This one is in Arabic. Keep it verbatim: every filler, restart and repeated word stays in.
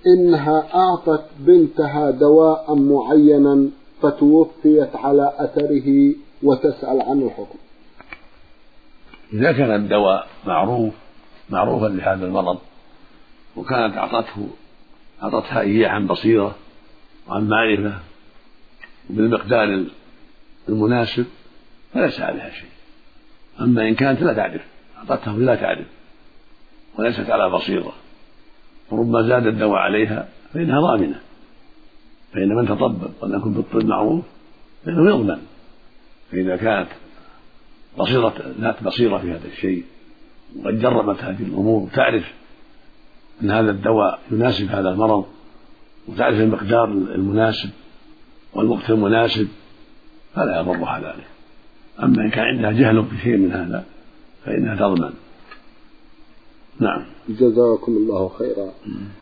إنها أعطت بنتها دواء معينا فتوفيت على أثره وتسأل عن الحكم. إذا كان الدواء معروف معروفا لهذا المرض وكانت أعطته أعطتها إياه عن بصيرة وعن معرفة وبالمقدار المناسب فليس عليها شيء. أما إن كانت لا تعرف أعطتها لا تعرف وليست على بصيرة وربما زاد الدواء عليها فإنها ضامنة، فإن من تطبب ولم يكن بالطب معروف فإنه يضمن. فإذا كانت بصيرة ذات بصيرة في هذا الشيء وقد جربت هذه الأمور تعرف أن هذا الدواء يناسب هذا المرض وتعرف المقدار المناسب والوقت المناسب فلا يضرها ذلك. أما إن كان عندها جهل في شيء من هذا فإنها تضمن. نعم. جزاكم الله خيرا.